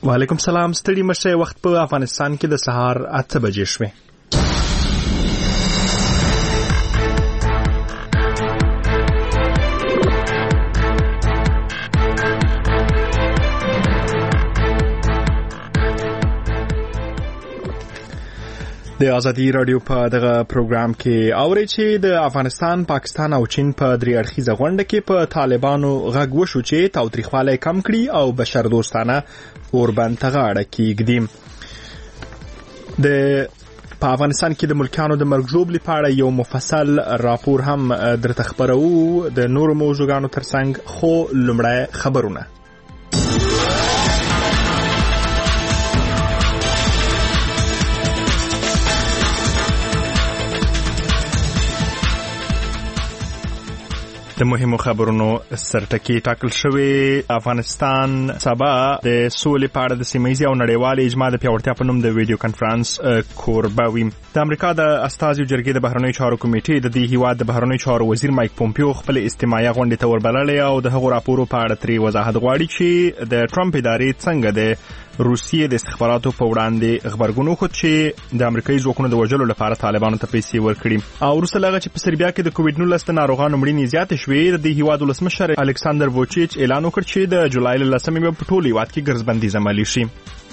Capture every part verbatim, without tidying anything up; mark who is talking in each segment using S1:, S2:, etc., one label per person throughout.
S1: وعلیکم سلام. ستړي مشه. وخت په افغانستان کې د سهار اته بجې شوې. د ازادي رادیو په دغه پروګرام کې اوري چې د افغانستان، پاکستان او چین په درې اړخیزه غونډه کې په طالبانو غږ وشو چې تاوتریخوالی کم کړي او بشر دوستانه اوربند ته غاړه کېږدي. د په افغانستان کې د ملکیانو د مرګ ژوبلې په اړه یو مفصل راپور هم درته خپروو د نورو موضوعګانو ترڅنګ، خو لومړی خبرونه. د مهمو خبرونو سرټکی ټاکل شوی. افغانستان سبا د سولې په اړه د سیمه‌ییزې او نړیوالې اجماع د پیاوړتیا په نوم د ویډیو کنفرانس کوربه وي. د امریکا د استازیو جرګې د بهرنیو چارو کمیټې د دې هیواد د بهرنیو چارو وزیر مایک پومپیو خپل استماعیه غونډې ته وربللې او د هغو راپورو په اړه ترې وضاحت غواړي چې د ټرمپ ادارې څنګه د روسیې د استخباراتو په وړاندې خبرګون وښود چې د امریکایي ځواکونو د وژلو لپاره طالبانو ته پیسې ورکړي. او وروسته له هغه چې په سربیا کې د کووډ نولس د ناروغانو مړینې زیاتې شوې، د دې هیواد ولسمشر الکساندر ووچیچ اعلان وکړ چې د جولای له لسمې به په ټول هیواد کې ګرځبندیز عملي شي.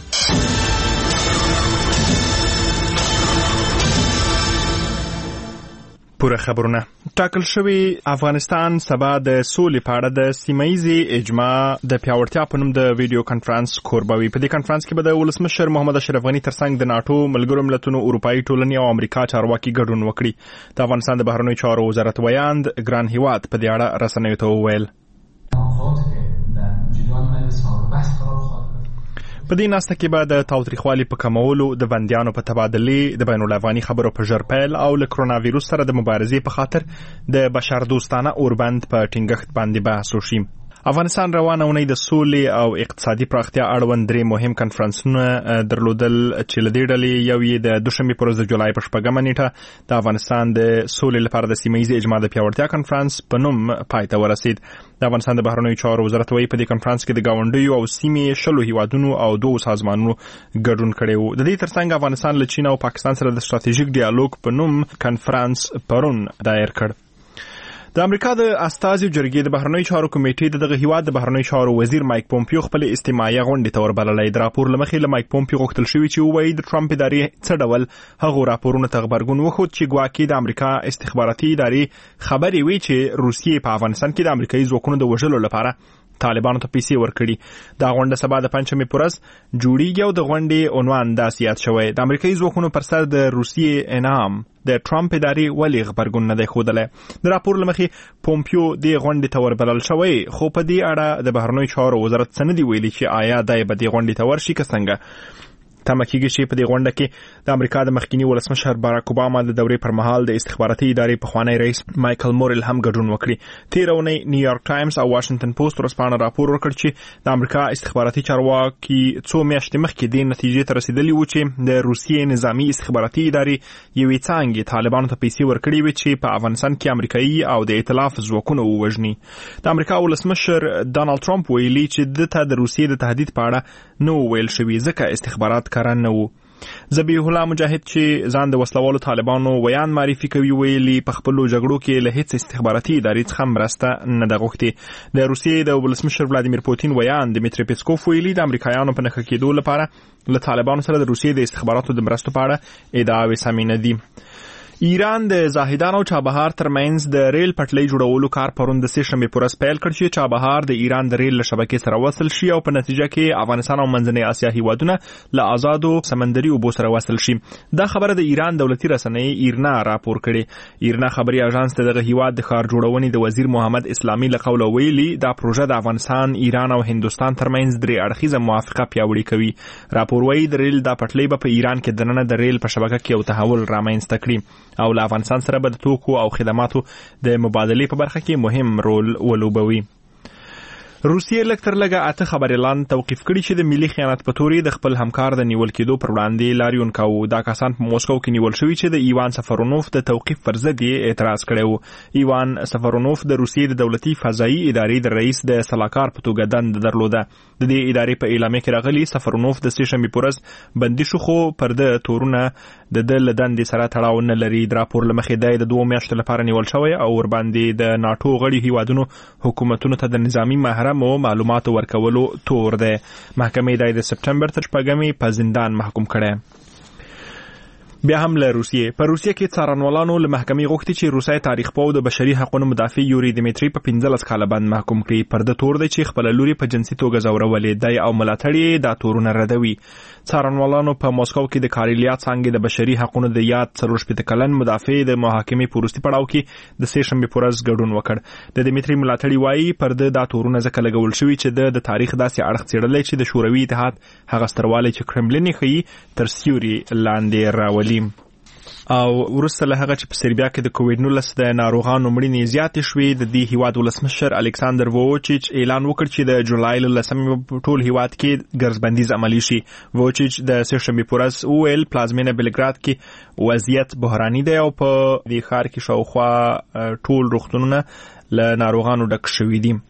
S1: پوره خبرونه. ټاکل شوی افغانستان سبا د سولې په اړه د سیمه‌ییزې اجماع د پیاوړتیا په نوم د ویډیو کنفرانس کوربه وي. په دې کنفرانس کې به د ولسمشر محمد اشرف غني ترڅنګ د ناټو، ملګرو ملتونو، اروپایي ټولنې او امریکا چارواکي ګډون وکړي. د افغانستان د بهرنیو چارو وزارت ویاند ګران هیواد په دې اړه رسنیو ته وویل. په دې ناسته کې به د تاوتریخوالي په کمولو، د بندیانو په تبادلې، د بین الافغاني خبرو په ژر پیل او له کرونا ویروس سره د مبارزې په خاطر د بشر دوستانه اوربند په ټینګښت باندې بحث وشي. افغانستان روانه اونۍ د سولې او اقتصادي پراختیا اړوند درې مهم کنفرانسونه درلودل چې له دې ډلې یو یې د دوشنبې پر ورځ د جولای په شپږمه نیټه د افغانستان د سولې لپاره د سیمه‌ییزې اجماع د پیاوړتیا کنفرانس په نوم پای ته ورسید. د افغانستان د بهرنیو چارو وزارت وايي په دې کنفرانس کې د ګاونډیو او سیمې شلو هیوادونو او دوه سازمانونو ګډون کړی و. د دې ترڅنګ افغانستان له چین او پاکستان سره د ستراتیژیک ډیالوګ په نوم کنفرانس پرون دایر کړ. د امریکا د استازیو جرګې د بهرنیو چارو کمیټې د دغه هیواد د بهرنیو چارو وزیر مایک پومپیو خپل استماعیه غونډې ته وربللې. د راپور له مخې له مایک پومپیو غوښتل شوي چې ووایي د ټرمپ ادارې څه ډول هغو راپورونو ته غبرګون وښود چې ګواکې د امریکا استخباراتي ادارې خبرې وي چې روسیې په افغانستان کې د امریکایي ځواکونو د وژلو لپاره طالبانو ته پیسې ورکړي. دا غونډه سبا د پنځمې په ورځ جوړیږي او د غونډې عنوان داسې یاد شوی: د امریکایي ځواکونو پر سر د روسیې انعام، د ټرمپ ادارې ولې غبرګون نه دی ښودلی. د راپور له مخې پومپیو دې غونډې ته وربلل شوی، خو په دې اړه د بهرنیو چارو وزارت څه نه دي ویلي چې آیا دی به دې غونډې ته ورشي که څنګه. تمه کېږي چې په دې غونډه کې د امریکا د مخکینی ولسمشر باراک اوباما د دورې پر مهال د استخباراتي ادارې پخوانی رئیس مایکل مورل هم ګډون وکړي. تېره اونۍ نیویارک ټایمز او واشنګټن پوسټ ورځپاڼه راپور ورکړ چې د امریکا استخباراتي چارواکي څو میاشتې مخکې دې نتیجې ته رسېدلي وو چې د روسیې نظامي استخباراتي ادارې یوې څانګې طالبانو ته پیسې ورکړي وي چې په افغانستان کې امریکایي او د ائتلاف ځواکونه ووژني. د امریکا ولسمشر ډانلډ ټرمپ ویلي چې دته د روسیې د تهدید په اړه نه ویل شوي ځکه استخبارات کاران نه وو. ذبیح الله مجاهد چې ځان د وسلوالو طالبانو ویان معرفي کوي ویلي په خپلو جګړو کې له هیڅ استخباراتي ادارې څخه مرسته نه ده غوښتې. د روسیې د ولسمشر ولادیمیر پوتین ویان دمیتری پیسکوف ویلي د امریکایانو په نښه کېدو لپاره له طالبانو سره د روسیې د استخباراتو د مرستو په اړه ادعاوې سمې نه دي. ایران د زاهدان او چابهار ترمنځ د ریل پټلۍ جوړولو کار پرون د سه شنبې په ورځ پیل کړ چې چابهار د ایران د ریل له شبکې سره وصل شي او په نتیجه کې افغانستان او منځنۍ اسیا هیوادونه له آزادو سمندري اوبو سره وصل شي. دا خبره د ایران دولتي رسنۍ ایرنا راپور کړي. ایرنا خبري اژانس دغه هیواد د ښار جوړونې د وزیر محمد اسلامي له قوله ویلي دا پروژه د افغانستان، ایران او هندوستان ترمنځ درې اړخیزه موافقه پیاوړې کوي. راپور وايي د ریل دا پټلۍ به په ایران کې دننه د ریل په شبکه کې یو تحول رامنځته کړي او له افغانستان سره به د توکو او خدماتو د مبادلې په برخه کې مهم رول ولوبوي. روسیې لږ تر لږه اته خبريالان توقیف کړي چې د ملي خیانت په تورې د خپل همکار د نیول کېدو پر وړاندې لاریون کاوه. دا کسان په موسکو کې نیول شوي چې د ایوان سفرونوف د توقیف پر ضد یې اعتراض کړی و. ایوان سفرونوف د روسیې د دولتي فضایي ادارې د رئیس د سلاکار په توګه دنده درلوده. د دې ادارې په اعلامیه کې راغلي سفرونوف د سې شنبې په ورځ بندي شو، خو پر د تورونه د د لدندې سره تړاو نه لري. د راپور له مخې د دوه میاشتو لپاره نیول شوی او ورباندې د ناټو غړي هیوادونو حکومتونو ته د نظامی محرم او معلوماتو ورکولو تور دی. محکمې د سپټمبر تر شپږمې په زندان محکوم کړی. بیا هم له روسیې په روسیې کې څارنوالانو له محکمې غوښتي چې روسي تاریخ پوه د بشري حقوقو مدافع یوري دیمیتری په پنځلس کاله باندې محکوم کړي. پر د تور دی چې خپل لوري په جنسي توګه ځورولې دی او ملاتړي دا تورونه ردوي. څارنوالانو په ماسکو کې د کاریلیا څانګې د بشري حقوقو د یاد څلور شپېته کلن مدافع د محاکمې په وروستي پړاو کې د سې شنبې په ورځ ګډون وکړ. د دیمیتری ملاتړي وایي پر د دا تورونه ځکه لګول شوي چې د تاریخ داسې اړخ څېړلی چې د شوروي اتحاد هغه ستروالی چې کرملین یې ښیي تر سیوري لاندې راولي. او وروسته له هغه چې په سربیا کې د کووډ نولس د ناروغانو مړینې زیاتې شوې، د دې هیواد ولسمشر الکساندر ووچیچ اعلان وکړ چې د جولای له لسمې په ټول هیواد کې ګرځبندیز عملي شي. ووچیچ د سې شنبې په ورځ وویل پلازمینه بلګراد کې وضعیت بحراني دی او په دې ښار کې شاوخوا ټول روغتونونه له ناروغانو ډک شوي دي.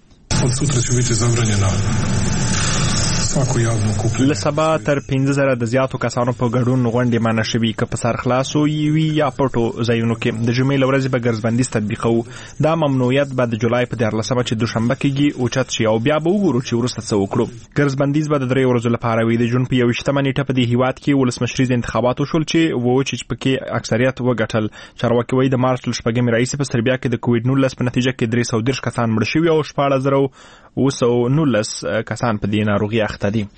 S1: له سبا تر پنځه زره د زیاتو کسانو په ګډون غونډې منع شوي، که په سر خلاصو وي یا پټو ځایونو کې. د جمعې له ورځې به ګرځبندیز تطبیقوو. دا ممنوعیت به د جولای په دیارلسمه چې دوشنبه کېږي اوچت شي او بیا به وګورو چې وروسته څه وکړو. ګرځبندیز به د درې ورځو لپاره وي. د جون په یوویشتمه نیټه په دې هیواد کې ولسمشریز انتخابات وشول چې ووچیچ پکې اکثریت وګټل. چارواکي وایي د مارچ له شپږمې راهیسې په سربیا کې د کووډ نولس په نتیجه کې درې سوه دېرش کسان مړه شوي او شپاړس زره اوه سوه نولس کسان په دې ناروغي اخته دي.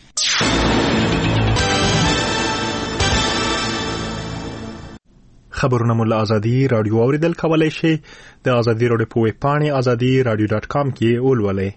S1: خبرونه مو له ازادي رادیو اوریدل کولای شي. د ازادي رادیو په ویب پاڼې ازادي رادیو ډاټ کام کې ولولئ.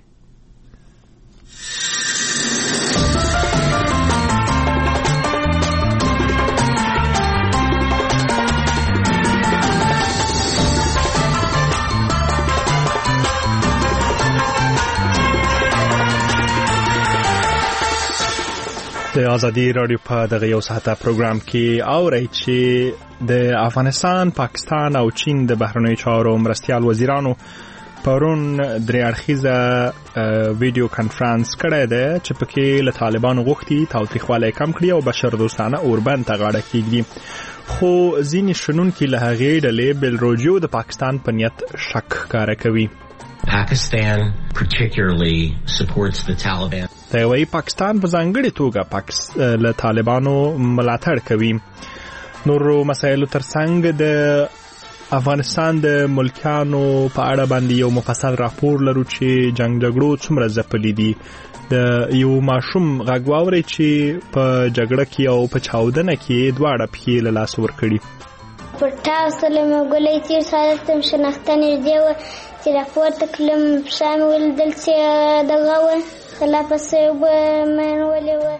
S1: د ازادي رادیو په دغه یو ساعته پروګرام کې اورئ چې د افغانستان، پاکستان او چین د بهرنیو چارو مرستیال وزیرانو پرون درې اړخیزه ویډیو کانفرنس کړی دی چې پکې له طالبانو غوښتي تاوتریخوالی کم کړي او بشر دوستانه اوربند ته غاړه کېږدي. خو ځینې شنونکي له هغې ډلې بلروجیو د پاکستان په نیت شک ښکاره کوي.
S2: Pakistan particularly supports the Taliban.
S1: دا وایي پاکستان په ځانګړې توګه له طالبانو ملاتړ کوي. نورو مسایلو ترڅنګ د افغانستان د ملکیانو په اړه باندې یو مفصل راپور لرو چې جنگ جګړو څومره ځپلي دي. د یو ماشوم غږ واورئ چې په جګړه کې او په چاودنه کې دواړه پښې له لاسه ورکړي.
S3: پر تاسو له مګولې تیر ساتم شناخته نږدې وه چې راپورته کړم، پښه مې ولیدل چې دغه وه خلا پسې اوبه مې ولې وه.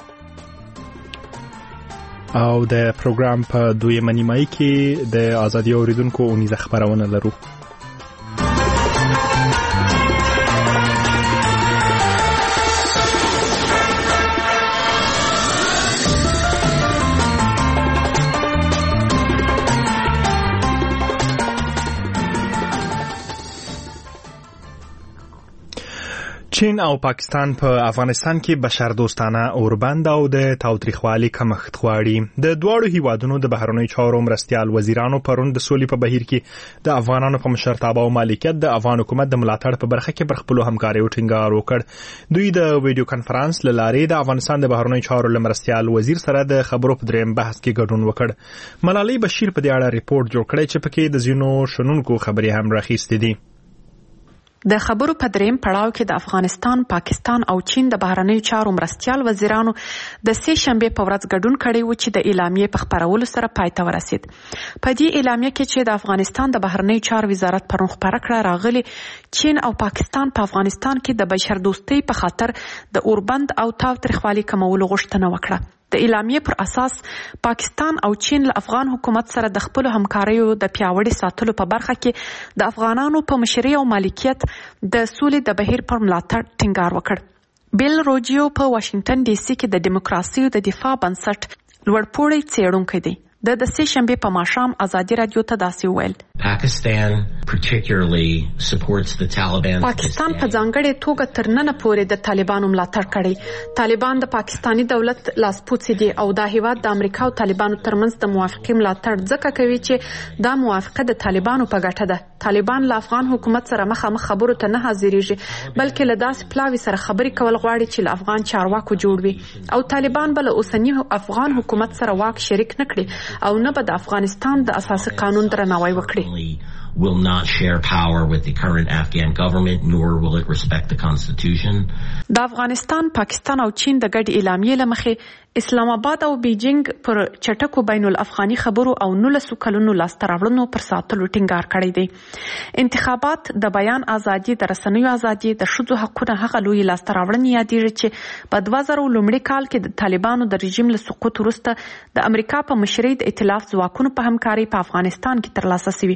S1: او د پروګرام په دویمه نیمایي کې د ازادي اوریدونکو اونیزه خبرونه لرو. چین او پاکستان په پا افغانستان کې بشر دوستانه اوربند او د تاوتریخوالي کمښت غواړي. د دواړو هیوادونو د بهرنیو چارو مرستیال وزیرانو پرون د سولې په بهیر کې د افغانانو په مشرتابه او مالکیت د افغان حکومت د ملاتړ په برخه کې پر خپلو همکاریو ټینګار وکړ. دوی د ویډیو کانفرنس له لارې د افغانستان د بهرنیو چارو له مرستیال وزیر سره د خبرو په دریم بحث کې ګډون وکړ. ملالۍ بشیر په دې اړه ریپورت جوړ کړی چې پکې د ځینو شنونکو خبرې هم راخیستې دي.
S4: د خبرو په دریم پړاو کې د افغانستان، پاکستان او چین د بهرنیو چارو مرستیال وزیرانو د سې شنبې په ورځ ګډون کړی و چې د اعلامیې په خپرولو سره پای ته ورسید. په دې اعلامیه کې چې د افغانستان د بهرنیو چارو وزارت پرون خپره کړه، راغلي چین او پاکستان په افغانستان کې د بشر دوستۍ په خاطر د اوربند او تاوتریخوالي کمولو غوښتنه وکړه. د اعلامیې پر اساس پاکستان او چین له افغان حکومت سره د خپل همکاریو د پیاوړي ساتلو په برخه کې د افغانانو په مشرۍ او مالکیت د سولې د بهیر پر ملاتړ ټینګار وکړ. بیل روجیو په واشنگټن ډي سي کې د دیموکراسي د دفاع بنسټ لوړپوړی څېړونکی دی. د د سه شنبه په ماښام ازادي رادیو ته داسې وویل:
S2: Pakistan particularly supports the Taliban.
S4: پاکستان په ځانګړې توګه تر ننه پورې د طالبانو ملاتړ کړی. طالبان د پاکستاني دولت لاسپوڅي دي او دا هیواد د امریکا او طالبانو ترمنځ د موافقې ملاتړ ځکه کوي چې دا موافقه د طالبانو په ګټه ده. طالبان له افغان حکومت سره مخامخ خبرو ته نه حاضرېږي، بلکې له داسې پلاوي سره خبرې کول غواړي چې له افغان چارواکو جوړ وي، او طالبان به له اوسني افغان حکومت سره واک شریک نه کړي او نه به د افغانستان د اساسي قانون درناوی وکړي.
S2: will not share power with the current Afghan government, nor will it respect the constitution.
S4: د افغانستان، پاکستان او چین د ګډ اعلامیې له مخې اسلام آباد او بیجینګ پر چټکو بین الافغاني خبرو او نولسو کلونو لاسته راوړنو پر ساتلو ټینګار کړی دی. انتخابات، د بیان ازادي، د رسنیو ازادي، د ښځو حقونه هغه لوی لاسته راوړنې یادېږي چې په دوه زره لومړي کال کې د طالبانو د رژیم له سقوط وروسته د امریکا په مشرۍ د ائتلاف ځواکونو په همکارۍ په افغانستان کې ترلاسه شوي.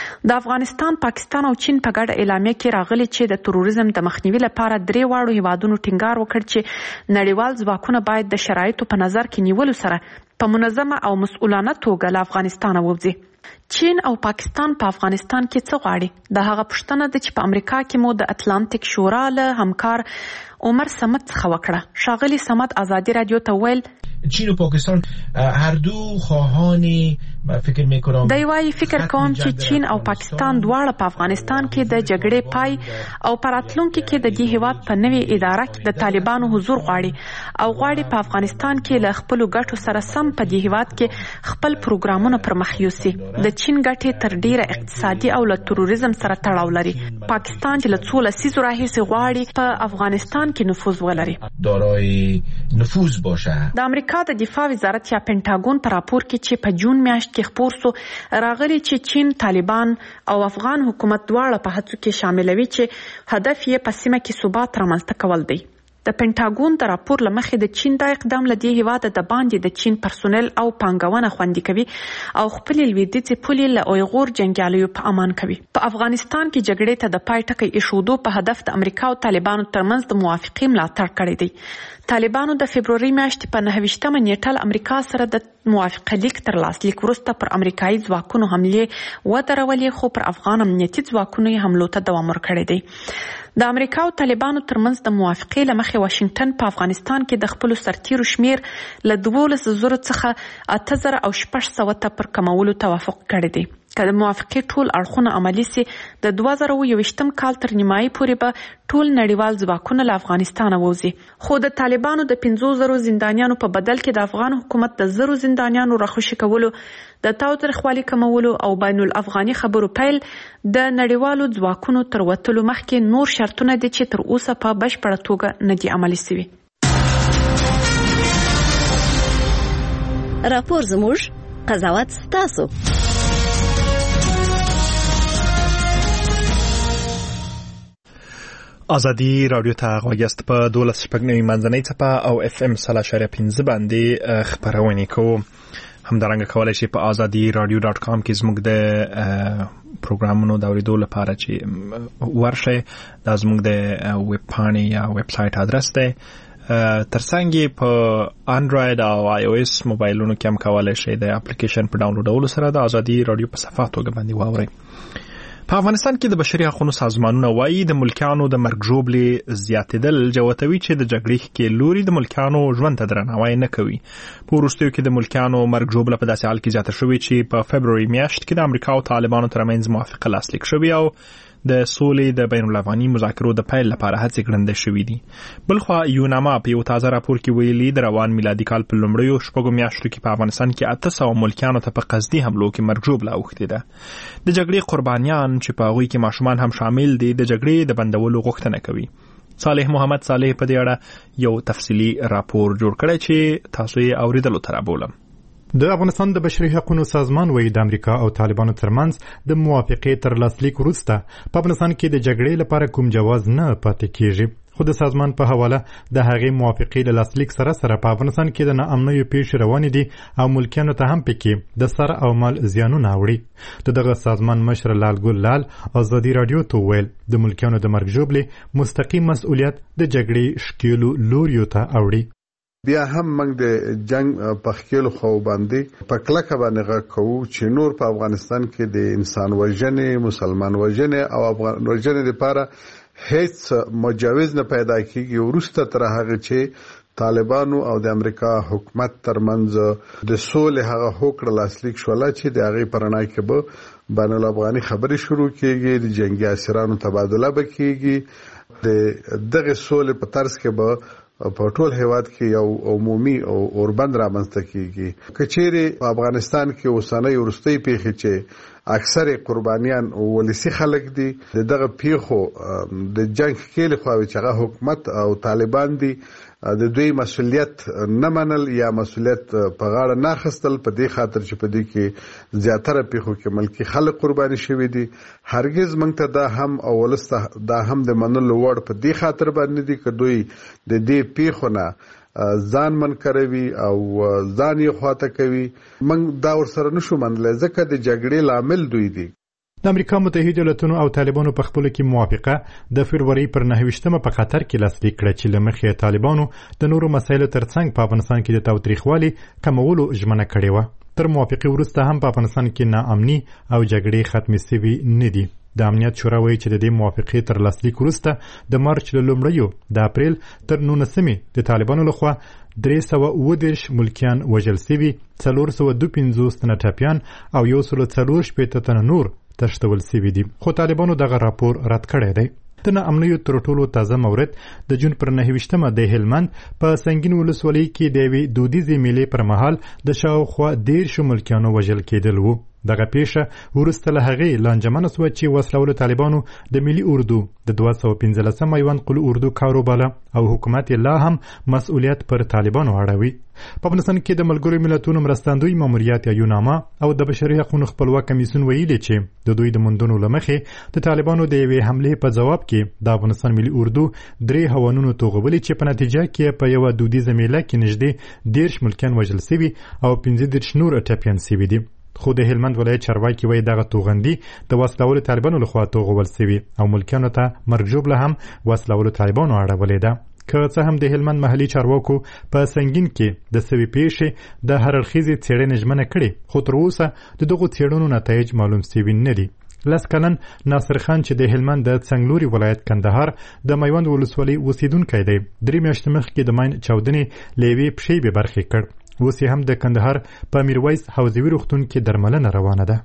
S4: د افغانستان، پاکستان او چین په ګډه اعلامیه کې راغلي چې د تروریزم د مخنیوي لپاره درې واړو هیوادونو ټینګار وکړ چې نړیوال ځواکونه باید د شرایطو په نظر کې نیولو سره په منظمه او مسؤلانه توګه له افغانستانه ووځي. چین او پاکستان په افغانستان کې څه غواړي؟ د هغه پوښتنه ده چې په امریکا کې مو د اتلانتیک شورا له همکار عمر صمد څخه وکړه. ښاغلي صمد ازادي رادیو ته ویل:
S5: چین و پاکستان هر دو خواهان فکر میکنم
S4: دی وايي فکر کوم چې چین او پاکستان دواړه په افغانستان کې د جګړې پای او په راتلونکي کې د دې هیواد په نوې اداره کې د طالبانو حضور غواړي او غواړي په افغانستان کې له خپلو ګټو سره سم په دې هیواد کې خپل پروګرامونه پر مخ یوسي. د چین ګټې تر ډیره اقتصادي او له تروریزم سره تړاو لري. پاکستان چې له څو لسیزو راهیسې غواړي په افغانستان کې نفوذ ولري،
S5: دارای نفوذ باشه.
S4: د امریکا د دفاع وزارت یا پینټاګون په راپور کې چې په جون میاشت کې خپور سو راغلي چې چین، طالبان او افغان حکومت دواړه په هڅو کې شاملوي چې هدف یې په سیمه کې ثبات رامنځته کول دی. د پینټاګون د راپور له مخې د چین دا اقدام له دې هیواده د باندې د چین پرسونل او پانګونه خوندي کوي او خپلې لویدیځې پولې له اویغور جنګیالیو په امان کوي. په افغانستان کې جګړې ته د پای ټکی ایښودو په هدف د امریکا او طالبانو ترمنځ د موافقې ملاتړ کړی دی. طالبانو د فبروري میاشتې په نهه ویشتمه نیټه له امریکا سره د موافقه لیک تر لاسلیک وروسته پر امریکایي ځواکونو حملې ودرولې، خو پر افغان امنیتي ځواکونو یې حملو ته دوام ورکړی دی. د امریکا او طالبانو ترمنځ د موافقې له مخې واشنګټن په افغانستان کې د خپلو سرتیرو شمیر له دولس زرو څخه اته زره او شپږ سوه ته پر کمولو توافق کړی دی. که د موافقې ټول اړخونه عملي سي، د دوه زره یوویشتم کال تر نیمایي پورې به ټول نړیوال ځواکونه له افغانستانه ووځي. خو د طالبانو د پنځو زرو زندانیانو په بدل کې د افغان حکومت د زرو زندانیانو راخوشي کولو، د تاوتریخوالي کمولو او بین الافغاني خبرو پیل د نړیوالو ځواکونو تر وتلو مخکې نور شرطونه دي چې تر اوسه په بشپړه توګه نه دي عملي سوي.
S6: راپور زموږ، قضاوت ستاسو.
S1: ازادي رادیو ته غوږ یاست. په دولس شپږ نوي منځنۍ څپه او اف ام سل اشاریه پنځه باندې خپرونې کوو. همدارنګه کولی شئ په ازادي رادیو ډاټ کام کې زموږ د پروګرامونو د اورېدو لپاره چې ورشئ. دا زموږ د ویب پاڼې یا ویب سایټ ادرس دی. ترڅنګ یې په انډراید او آی او اس موبایلونو کې هم کولی شئ د اپلیکیشن په ډاونلوډولو سره د ازادي رادیو په صفحه توګه باندې واورئ. په افغانستان کې د بشري حقوقو سازمانونه وایي د ملکیانو د مرګ ژوبلې زیاتېدل جوتوي چې د جګړې ښکېل لوري د ملکیانو ژوند ته درناوی نه کوي. په وروستیو کې د ملکیانو مرګ ژوبله په داسې حال کې زیاته شوې چې په فبروري میاشت کې د امریکا او طالبانو ترمنځ موافقه لاسلیک شوې او د سولې د بین الافغاني مذاکرو د پیل لپاره هڅې ګړندې شوې دي. بلخوا یوناما په یو تازه راپور کې ویلي د روان میلادي کال په لومړیو شپږو میاشتو کې په افغانستان کې اته سوه ملکیانو ته په قصدي حملو کې مرګ ژوبله اوښتې ده. د جګړې قربانیان چې په هغوی کې ماشومان هم شامل دي د جګړې د بندولو غوښتنه کوي. صالح محمد صالح په دې اړه یو تفصیلي راپور جوړ کړی چې تاسو یې اورېدلو ته رابولم.
S7: د افغانستان د بشري حقوقو سازمان وایي د امریکا او طالبانو ترمنځ د موافقې تر لاسلیک وروسته په افغانستان کې د جګړې لپاره کوم جواز نه پاتې کیږي. خو د سازمان په حواله د هغې موافقې له لاسلیک سره سره په افغانستان کې د ناامنیو پیښې روانې دي او ملکیانو ته هم پکې د سر او مال زیانونه اوړي. د دغه سازمان مشر لال ګل لال ازادي رادیو ته ویل د ملکیانو د مرګ ژوبلې مستقیم مسؤلیت د جګړې ښکېلو لوریو ته اوړي.
S8: بیا هم موږ د جنگ په خکیلو خو باندې په کلکه باندې غږ کوو چې نور په افغانستان کې د انسان وژنې، مسلمان وژنې او افغان وژنې لپاره هیڅ مجوز نه پیدا کیږي. وروسته تر هغه چې طالبانو او د امریکا حکومت ترمنځ د سولې هغه هوکړه لاسلیک شوله چې د هغې په رڼا کې به بین الافغاني خبرې شروع کیږي، د جنگي اسیرانو تبادله به کیږي. د دغه سولې په طرز کې به په ټول هیواد کې یو عمومي او اوربند رامنځته کیږي. که چیرې په افغانستان کې اوسنۍ وروستۍ پیښې چې اکثر قربانیان ولسی خلک دي، د دغه پیښو د جنگ ښکېلې خواوې چې هغه حکومت او طالبان دي د دوی مسؤلیت نه منل یا مسؤلیت په غاړه نه اخیستل، په دې خاطر چې په دې کې زیاتره پیښو کې ملکي خلک قرباني شوي دي. هرگز موږ ته دا هم او ولسته دا هم د منلو وړ په دې خاطر باندې دي که دوی د دې پیښو نه ځان منکروي او ځان یې خواته کوي. موږ دا ورسره نشو منلی ځکه د جګړې لامل دوی دي.
S7: د امریکا متحده ایالاتونو او طالبانو په خپلو کې موافقه د فبروري پر نهه ویشتمه په قطر کې لاسلیک کړه چې له مخې طالبانو د نورو مسایلو ترڅنګ په افغانستان کې د تاوتریخوالي کمولو ژمنه کړې وه. تر موافقې وروسته هم په افغانستان کې ناامني او جګړې ختمې سوي نه دي. د امنیت شورا وایي چې د دې موافقې تر لاسلیک وروسته د مارچ له لومړیو د اپریل تر نولسمې د طالبانو لخوا درې سوه اووه دېرش ملکیان وژل سوي، څلور سوه دوه پنځوس تنه ټپیان او یو سل څلور شپېته تنه نور تښتول سوي دي. خو طالبانو دغه راپور رد کړی دی. د ناامنیو تر ټولو تازه مورد د جون پر نهه ویشتمه د هلمند په سنگین ولسوالۍ کې د یوې دودیزې میلې پر مهال د شاوخوا دېرشو ملکیانو وژل کېدل وو. دغه پیښه وروسته له هغې لانجمنه سوه چې وسلهوالو طالبانو د ملي اردو د دوه سوه پنځلسم میوند قل اردو کارو باله او حکومت یې لا هم مسؤلیت پر طالبانو اړوي. په افغانستان کې د ملګرو ملتونو مرستندوی ماموریت یا یوناما او د بشري حقوقو خپلواک کمیسیون ویلي چې د دوی د موندنو له مخې د طالبانو د یوې حملې په ځواب کې د افغانستان ملي اردو درې هوانونو توغولي چې په نتیجه کې په یوه دودیزه میله کې نږدې دېرش ملکیان وژل سوي او پنځه دېرش نور ټپیان سوي دي. خو د هلمند ولایت چارواکي وایي دغه توغندي د وسلهوالو طالبانو لخوا توغول سوي او ملکیانو ته مرګ ژوبله هم وسلهوالو طالبانو اړولې ده. که څه هم د هلمند محلي چارواکو په سنگین کې د سوي پیښې د هر اړخیزې څېړنې ژمنه کړې، خو تر اوسه د دغو څېړنو نتایج معلوم سوي نه دي. لس کلن ناصر خان چې د هلمند د څنګلوري ولایت کندهار د میوند ولسوالۍ اوسیدونکی دی، درې میاشتې مخکې د ماین چاودنې له یوې پښې بې برخې کړ. اوس یې هم د کندهار په میرویس حوزوي روغتون کې درملنه روانه ده.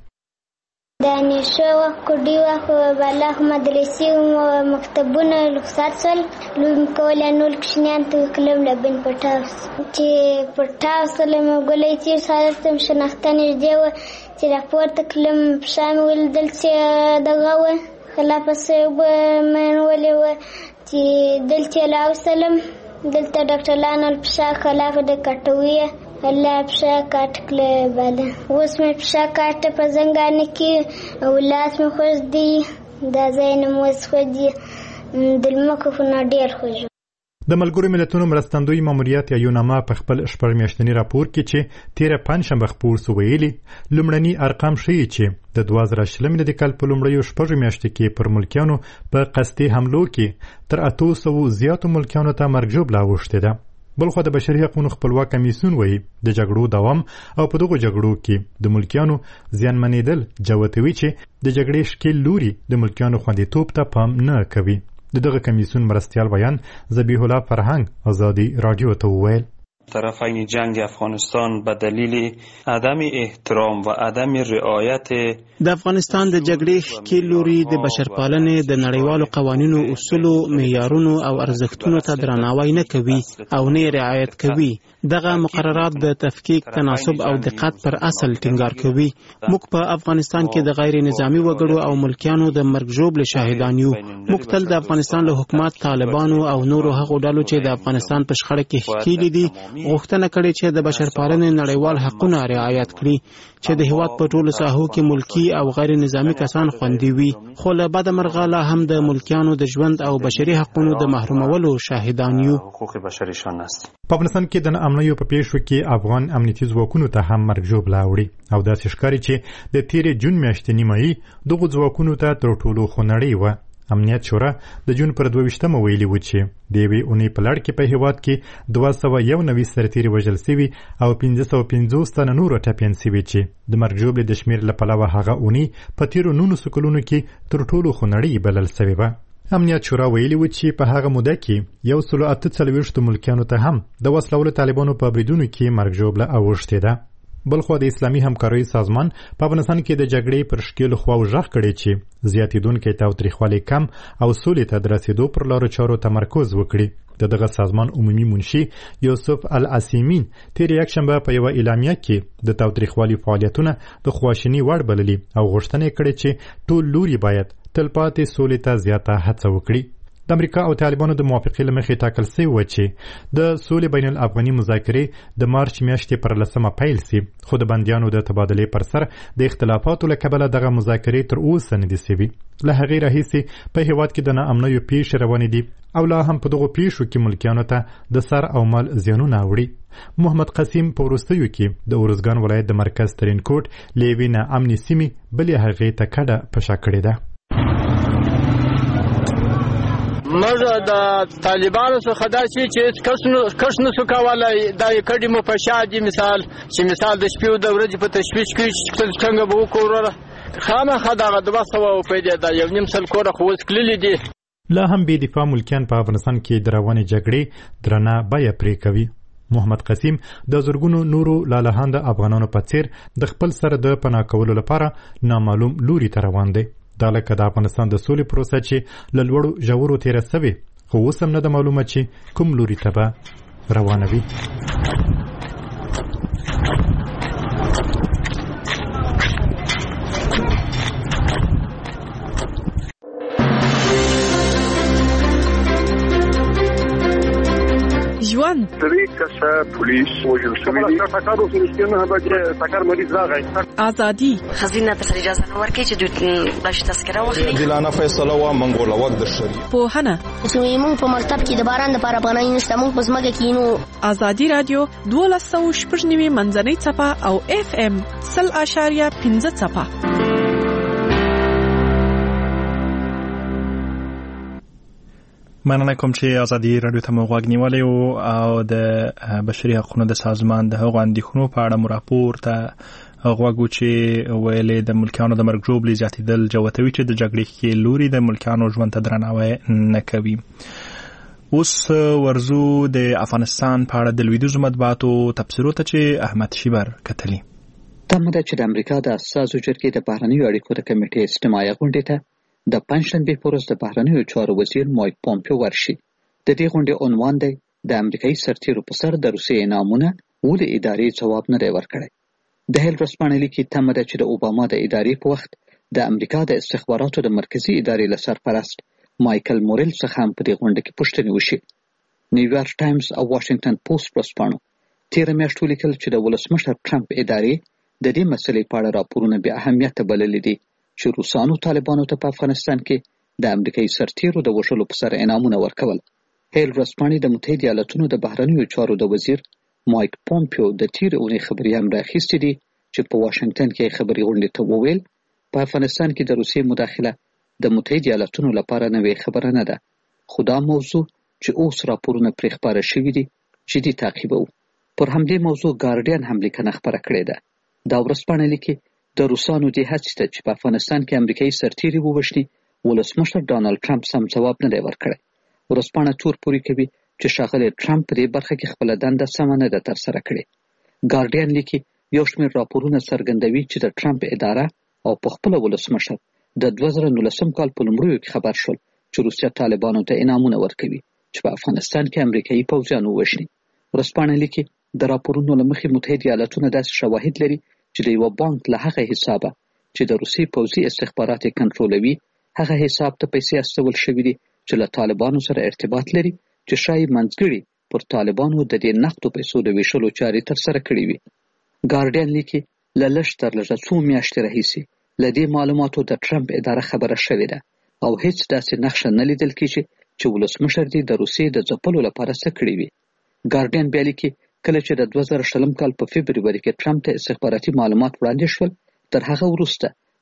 S3: دانشو وخت کوډي وخت بلغ مدرسې او مکتبونه رخصت شول. لوی کوله نول کشنیان ته کلم لبن پټاوس چې پټاوس له مګولې چې سالتم شناختنې نږدې و چې راپورته کلم پښام ولدل چې دغه و خلافه من ولې و چې دلته لا وسلم دلته ډاکټر لانل پښا خلاف د کټوي الله پښا کاټ کله بل اوس مې پښا کاټ په زنګانه کې او لاس مې خوځ دی دا زین موس خو دی دلمکو فنا ډیر خوځ.
S7: د ملګرو ملتونو مرستندوی ماموریت یا یوناما په خپل شپږ میاشتني راپور کې چې تیره پنجشنبه خپور سو ویلي لومړني ارقام ښیي چې د دوه زره شلم د کال په لومړیو شپږو میاشتو کې پر ملکیانو په قصدي حملو کې تر اتو سوو زیاتو ملکیانو ته مرګ ژوبله اوښتې ده. بلخو د بشري حقوقو خپلواک کمیسیون وایي د جګړو دوام او په دغو جګړو کې د ملکیانو زیانمنېدل جوتوي چې د جګړې ښکېل لوري د ملکیانو خوندیتوب ته پام نه کوي. د دغه کمیسیون مرستیال بیان ذبیح الله فرهنګ آزادی رادیو ته وویل
S9: طرفین جنگ افغانستان به دلیل عدم احترام و عدم رعایت
S10: د افغانستان د جګړې ښکېل لوري د بشرپالنې د نړیوالو قوانینو اصولو معیارونو او ارزښتونو ته درناوی نه کوي او نه رعایت کوي. دغه مقررات د تفکیک تناسب او دقت پر اصل ټینګار کوي. موږ په افغانستان کې د غیر نظامی وګړو او ملکیانو د مرګ ژوبلې شاهدان یو. موږ تل د افغانستان له حکومت، طالبانو او نورو هغو ډلو چې د افغانستان په شخړه کې ښکېلي دي غوښتنه کړې چې د بشرپالنې نړیوال حقونه رعایت کړي چې د هیواد په ټولو ساحو کې ملکی او غیر نظامی کسان خوندي وي. خو له بده مرغه لا هم د ملکیانو د ژوند او بشري حقونو د محرومولو شاهدان یو.
S7: په افغانستان کې د ناامنیو په پیښو کې افغان امنیتي ځواکونو ته هم مرګ ژوبله اوړي او داسې ښکاري چې د تیرې جون میاشتې نیمایي دغو ځواکونو ته تر ټولو خونړۍ وه. امنیت شورا د جون پر دوه ویشتمه ویلي و چې د یوې اونۍ په لړ کې په هیواد کې دوه سوه یو نوي سرتیري وژل سوي او پنځه سوه پنځوس تنه نور ټپیان سوي چې د مرګ ژوبلې د شمېر له پلوه هغه اونۍ په تیرو نولسو کلونو کې تر ټولو خونړۍ بلل سوې وه. امنیت شورا ویلي و چې په هغه موده کې یو سلو اته څلوېښتو ملکیانو ته هم د وسلوالو طالبانو په بریدونو کې مرګ ژوبله اوښتې ده. بلخوا د اسلامي همکارۍ سازمان په افغانستان کې د جګړې پر ښکېلو خواو غږ کړی چې زیاتېدونکی تاوتریخوالی کم او سولې ته د رسېدو پر لارو چارو تمرکز وکړي. د دغه سازمان عمومي منشي یوسف العسیمین تیر یکشنبه په یوه اعلامیه کې د تاوتریخوالي فعالیتونه د خواشیني وړ بللي او غوښتنه یې کړې چې ټول لوري باید تلپاتې سولې ته زیاته هڅه وکړي. د امریکا او طالبانو د موافقې له مخې ټاکل سوی و چې د سولې بین الافغاني مذاکرې د مارچ میاشتې پر لسمه پیل سي، خو د بندیانو د تبادلې پر سر د اختلافاتو له کبله دغه مذاکرې تر اوسه نه دي سوي. له هغې راهیسې په هیواد کې د ناامنیو پیښې روانې دي او لا هم په دغو پیښو کې ملکیانو ته د سر او مال زیانونه اوړي. محمد قسیم په وروستیو کې د ارزګان ولایت د مرکز ترینکوټ له یوې ناامنې سیمې بلې هغې ته کډه پشه کړې ده.
S11: موږ د طالبانو څخه دا چې کس نسو کولی دا یې کډې مو په شا دي، مثال چې مثال د شپې او د ورځې په تشویش کې چې څنګه به وکړو وروره خامخا دغه دوه سوه روپۍ دا یو نیم سل کوره خو اوس تللي دي.
S7: لا هم بې دفاع ملکیان په افغانستان کې د روانې جګړې درنه بیه پرې کوي. محمد قسیم د زرګونو نورو لالهانده افغانانو په څیر د خپل سر د پناه کولو لپاره نامعلوم لوري ته روان دی. دا لکه د افغانستان د سولې پروسه چې له لوړو ژورو تېره سوې، خو اوس هم نه ده معلومه چې کوم لوري ته به روانوي.
S12: ژوند
S13: درې کسه پولیس وژل شوي دي. ټکر وشو نه به ټکر مریض راغی.
S12: ازادي
S14: خزینه ته اجازه نه ورکړي چې دوی د تذکره واخلي.
S15: دلانه فیصله و منګول وخت د شری
S12: پوهنه
S16: چې موږ په مکتب کې د باران لپاره پناه نشته، موږ په ځمکه کې نو.
S12: ازادي رادیو دولس سوه شپږ نوي منځنۍ څپه او اف ام سل اشاریه پنځه څپه.
S1: مننه کوم چې ازادي رادیو ته مو غوږ نیولی و او د بشري حقوقو د سازمان د هغو اندېښنو په اړه مو راپور ته غوږ و چې ویلې د ملکیانو د مرګ ژوبلې زیاتېدل جوتوي چې د جګړې ښکېل لوري د ملکیانو ژوند ته درناوی نه کوي. اوس ورزو د افغانستان په اړه د لویدیځو مطبوعاتو تبصرو ته چې احمد شیبر کتلي.
S17: تمه ده چې د امریکا د اساسو جرګې د بهرنیو اړیکو د کمیټې اجتماعي غونډې ته د پنجشنبې په ورځ د بهرنیو چارو وزیر مایک پومپیو ورشي. د دې غونډې عنوان دی د امریکایي سرتیرو په سر د روسیې انعامونه ولې ادارې ځواب نه دی ورکړی. د هیل ورځپاڼې لیکي تمه ده چې د اوباما د ادارې په وخت د امریکا د استخباراتو د مرکزي ادارې له سرپرست مایکل مورل څخه هم په دې غونډه کې پوښتنې وشي. نیویارک ټایمز او واشنگټن پوسټ ورځپاڼو تېره میاشت ولیکل چې د ولسمشر ټرمپ ادارې د دې مسلې په اړه راپورونه بې اهمیته بللي دي چې روسانو طالبانو ته په افغانستان کې د امریکایي سرتیرو د وژلو په سر انعامونه ورکول. هیل ورځپاڼې د متحده ایالاتونو د بهرنیو چارو د وزیر مایک پومپیو د تېرې اونۍ خبرې هم راخیستې دي چې په واشنگټن کې خبري غونډې ته وویل په افغانستان کې د روسیې مداخله د متحده ایالاتونو لپاره نوې خبره نه ده، خو دا موضوع چې اوس راپورونه پرې خپاره شوي دي جدي تعقیبوو. پر همدې موضوع ګارډین هم لیکنه خپره کړې ده. دا ورځپاڼه لیکي د روسانو دې هڅې ته چې په افغانستان کې امریکایي سرتیري ووژني ولسمشر ډانلډ ټرمپ سم ځواب نه دی ورکړی. ورځپاڼه تور پورې کوي چې ښاغلی ټرمپ په دې برخه کې خپله دنده سمه نه ده ترسره کړې. ګارډین لیکي یو شمېر راپورونه څرګندوي چې د ټرمپ اداره او په خپله ولسمشر د دوه زره نولسم کال په لومړیو کې خبر شول چې روسیه طالبانو ته انعامونه ورکوي چې په افغانستان کې امریکایي پوځیان ووژني. ورځپاڼه لیکي د راپورونو له مخې متحده ایالاتونه داسې شواهد لري چې د یوه بانک له هغه حسابه چې د روسیې پوځي استخبارات یې کنټرولوي هغه حساب ته پیسې استول شوي دي چې له طالبانو سره ارتباط لري چې ښایي منځګړي پر طالبانو د دې نقدو پیسو د ویشلو چارې ترسره کړې وي. ګارډین لیکي له لږ تر لږه څو میاشتې راهیسې له دې معلوماتو د ټرمپ اداره خبره شوې ده او هیڅ داسې نښه نه لیدل کېږي چې ولسمشر دې د روسیې د ځپلو لپاره څه کړي وي. ګارډین بیا لیکي کله چې د دوه زره شلم کال په فبروري کې ټرمپ ته استخباراتي معلومات وړاندې شول تر هغه وروسته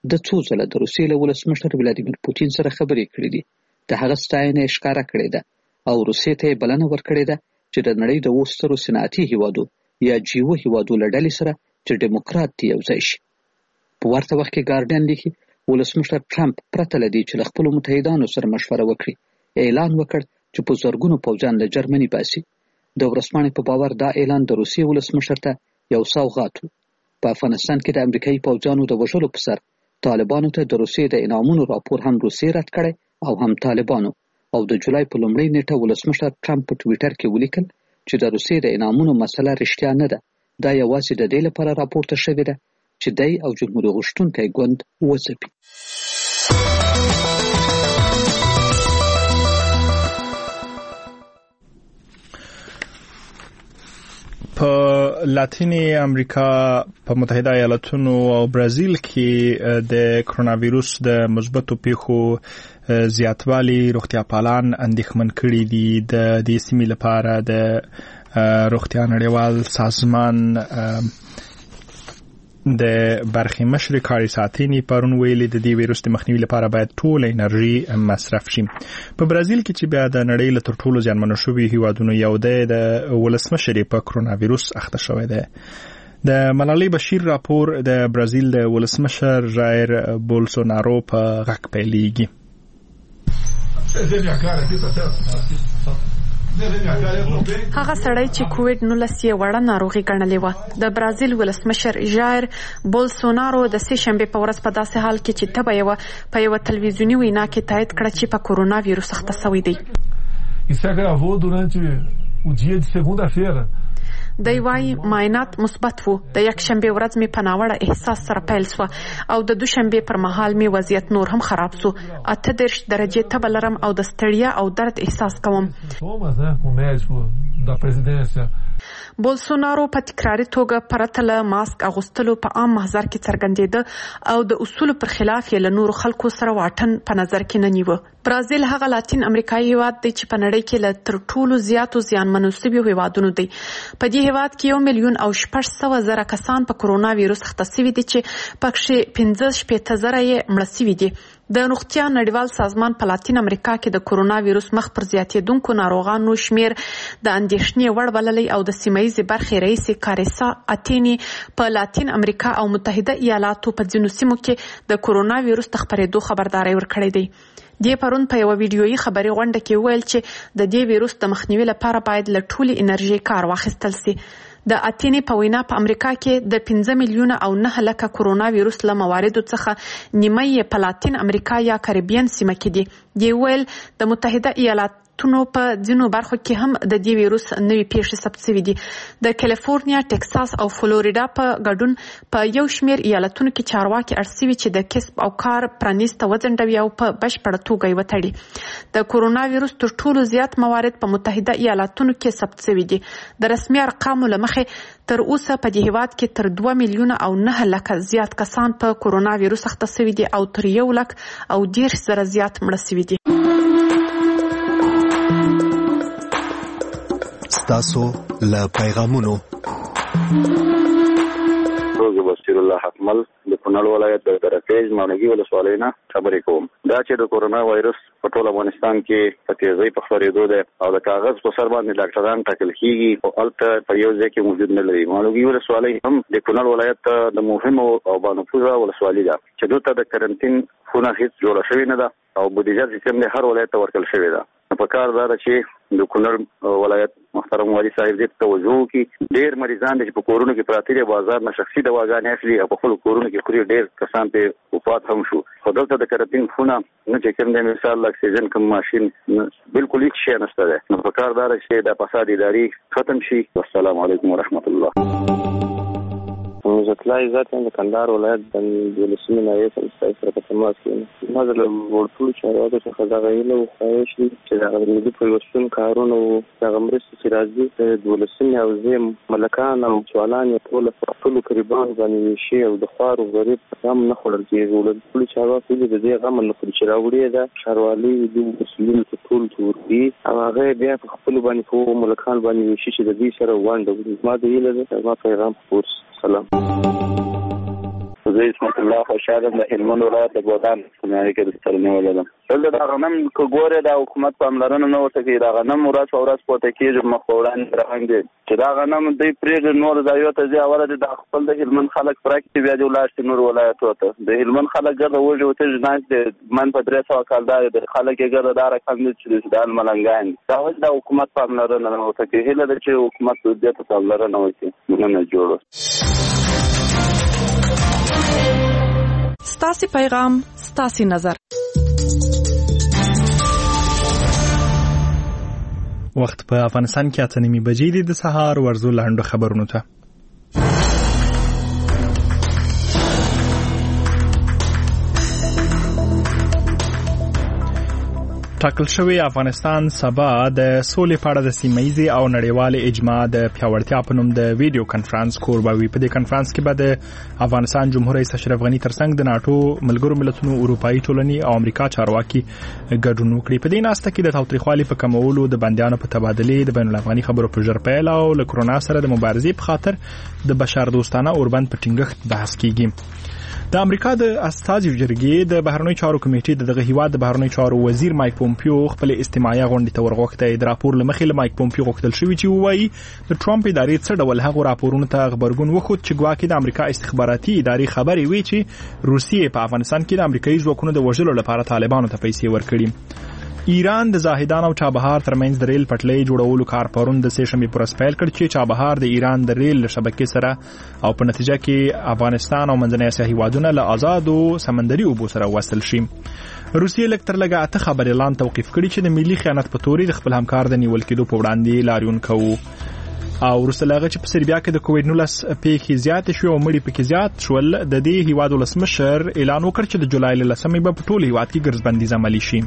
S17: د څو ځله د روسیې له ولسمشر ولادیمیر پوتین سره خبرې کړې دي. د هغه ستاینه یې ښکاره کړې ده او روسیې ته یې بلنه ورکړې ده چې د نړۍ د اوو سترو صنعتي هیوادو یا جي اوه هیوادو له ډلې سره چې ډیموکرات دي یو ځای شي. په ورته وخت کې ګارډین لیکي ولسمشر ټرمپ پرته له دې چې له خپلو متحدانو سره مشوره وکړي اعلان وکړ چې په زرګونو پوځیان له جرمني باسي. د ورځپاڼې په باور دا اعلان د روسیې ولسمشر ته یو سوغات و. په افغانستان کې د امریکایي پوځیانو د وژلو په سر طالبانو ته د روسیې د انعامونو راپور هم روسیې رد کړی او هم طالبانو. او د جولای په لومړۍ نیټه ولسمشر ټرمپ په ټویټر کې ولیکل چې د روسیې د انعامونو مسله رښتیا نه ده. دا یوازې د دې لپاره راپورته شوې ده چې دی او جمهوریت غوښتونکی ګوند وځپي.
S1: په لاتینی امریکا په متحده ایالاتونو او برازیل کې د کرونا وایروس د مثبتو پیښو زیاتوالی روغتیا پالان اندېښمن کړي دي. د دې سیمې لپاره د روغتیا نړیوال سازمان د برخې مشر کاری ساتنی پرون ویلي د دې وایروس د مخنیوي لپاره باید ټول انرژي مصرف شي. په برازیل کې چې بیا د نړۍ له تر ټولو زیانمنو شوي هیوادونو یو دی د ولسمشر په کرونا وایروس اخته شوی دی. د ملالۍ بشیر راپور د برازیل د ولسمشر ژایر بولسونارو په غږ پیلېږي.
S4: هغه سړی چې کووډ نولس یې وړه ناروغي ګڼلې وه. د برازیل ولسمشر ژایر بولسونارو د سې شنبې په ورځ په داسې حال کې چې تبه یې وه په یوه تلویزیوني وینا کې تایید کړه چې په کورونا ویروس اخته شوی دی. دی وايي معاینات مثبت وو. د یک شنبې ورځ مې په ناوړه احساس سره پیل شوه او د دوشنبې پر مهال مې وضعیت نور هم خراب شو. اته دېرش درجې تبه لرم او د ستړیا او درد احساس کوم. بولسونارو په تکراري توګه پرته له ماسک اغوستلو په عام محضر کې څرګندېده او د اصولو پر خلاف یې له نورو خلکو سره واټن په نظر کې نه نیوه. برازیل هغه لاتین امریکایي هیواد دی چې په نړۍ کې له تر ټولو زیاتو زیانمنو شویو هیوادونو دی. په دې هیواد کې یو میلیون او شپږ سوه زره کسان په کورونا ویروس اخته شوي دي چې پکښې پنځه شپېته زره یې مړه شوي دي. د روغتیا نړیوال سازمان په لاتین امریکا کې د کورونا ویروس مخ پر زیاتېدونکو ناروغانو شمیر د اندېښنې وړ بللی او د سیمه ییزې برخې رئیس کاریسا اتینی په لاتین امریکا او متحده ایالاتو په ځینو سیمو کې د کورونا ویروس د خپرېدو خبرداری ورکړی دی. دی پرون په یوه ویډیویي خبري غونډه کې وویل چې د دې ویروس د مخنیوي لپاره باید له ټولې انرژي کار واخیستل شي. د اتینې په وینا په امریکا کې د پنځه میلیونه او نه لکه کورونا ویروس له مواردو څخه نیمه یې په لاتین امریکا یا کریبین سیمه کې دي. دی ویل د متحده ایالاتو په ځینو برخو کې هم د دې ویروس نوې پیښې ثبت شوي دي. د کالیفورنیا، ټکساس او فلوریډا په ګډون په یو شمیر ایالتونو کې چارواکي اړ شوي چې د کسب او کار پرانیسته وځنډوي او په بشپړه توګه یې وتړي. د کورونا ویروس تر ټولو زیات موارد په متحده ایالتونو کې ثبت شوي دي. د رسمي ارقامو له مخې تر اوسه په دې هیواد کې تر دوه میلیونه او نه لکه زیات کسان په کورونا ویروس اخته شوي دي او تر یو لک او دېرش زره زیات مړه شوي دي.
S18: تاسو له پیغامونو
S19: روز بصیر الله حکمل د کونړ ولایت د درکېج ماونګي ولسوالۍ نه خبرې کوم. دا چې د کورونا وایرس په ټول افغانستان کې په تیزۍ په خپرېدو ده او د کاغذ په سر باندې ډاکټران ټاکل کېږي او هلته په یو ځای کې موجود نه لري. ماونګي ولسوالۍ هم د کونړ ولایت د مهمو او بانفوذه ولسوالۍ ده چې دلته د کرنټین خونه هیڅ جوړه شوې نه ده او بودیجه سیستم د هر ولایت ته ورکړل شوی ده. په کار دا ده چې د کونړ ولایت محترم والي صاحب دې توجه وکړي. ډېر مریضان دي چې په کورونو کې پراته دي، بازار نه شخصي دواګانې اخلي او په خپلو کورونو کې خوري. ډېر کسان پې وفات هم شو. خو دلته د کرنټین خونه نه چې کوم دی مثال د اکسیجن کوم ماشین بالکل هیڅ شی نشته دی. نو په کار دا ده چې د فساد اداري ختم شي. والسلام علیکم ورحمت الله.
S20: زتلا عزت د کندهار ولایت د ولسمې نایب سره په تماس کې ما د ورټول چارواکو څخه دا غوښتنه وکړه چې د غوړېدو په وسون کارونو د مرستې چې راځي د ولسمې او زم ملکان او ځوانان ټول په ټول قریبان باندې شي او د خوارو غریب هم نه خورل کېږي. ولټول چارواکو د دې غم نه خوري چې راوړي دا شاروالي د مسلمانانو ټول توري او هغه بیا په خپل باندې په ملکان باندې شي چې د دې سره وانډه ما د یله د ما پیغام خور. سلام.
S19: زه اسمت الله خوشحاله د هلمند ولایت د ګودان سماري کې د سرنیول ده دلته د غنم کوګوره د حکومت پاملرنه نه ورته کوي د غنم ورځ او ورځ پته کېږي مخوړان روان دي چې دا غنم د پرېګ نور ځایو ته ځي اوله د خپل د هلمند خلک پراکټي بیا د ولایت نور ولایت وته د هلمند خلک ګرځي وځي او ته ځناک د من په درې سو کال د خلک ګرځي دا رقم دي چې د ملنګان دا ول د حکومت پاملرنه نه ورته کوي هله د چې حکومت د دې پاملرنه وکړي موږ نه جوړو.
S12: ستاسي پیغام ستاسي نظر.
S1: وخت په افغانستان کې اته نیمې بجې دي د سهار ورزو لاندو خبرونو ته. ټاکل شوی افغانستان سبا د سولې په اړه د سیمه‌ییزې او نړیوالې اجماع د پیاوړتیا په نوم د ویډیو کانفرنس کوربه وي. په دې کانفرنس کې به د افغانستان جمهور رئیس اشرف غني ترڅنګ د ناتو ملګرو ملتونو اروپאי ټولنې او امریکا چارواکي ګډون وکړي. په دې ناسته کې د تاوتریخوالي په کمولو، د بندیانو په تبادلې، د بین الافغاني خبرو په ژرپیل او له کرونا سره د مبارزې په خاطر د بشردوستانه اوربند په ټینګښت بحث کیږي. د امریکا د استازي جرګې د بهرنیو چارو کمیټې د دغه هیواد د بهرنیو چارو وزیر مایک پومپیو خپل استماعي غونډې ته ورغوښته. د راپور لمخې له مایک پومپیو غوښتل شوی چې وایي د ټرمپ ادارې څه ډول هغه راپورونو ته خبرګون وخت چې ګواکې د امریکا استخباراتي ادارې خبرې وی چې روسیې په افغانستان کې د امریکایي ځواکونو د وژلو لپاره طالبانو ته پیسې ورکړي. ایران د زاهدان او چابهار ترمنځ د ریل پټلۍ جوړولو کار پرون د سه شنبه پر اسپیل کړ چې چابهار د ایران د ریل شبکې سره او په نتیجه کې افغانستان او منځنۍ اسیا هیوادونه له آزادو سمندري اوبو سره وصل شي. روسیې لک تر لګه اته خبر اعلان توقیف کړی چې د ملي خیانت په توري د خپل همکار د نیول کېدو په وړاندې لاریون کوي. او وروسته له هغه چې په سربیا کې د کووډ نولس پیښې زیاتې شوې او مړي پکې زیات شول، د دې هیواد ولسمشر اعلان وکړ چې د جولای له لسمې به په ټول هیواد کې ګرځبندي عملي شي.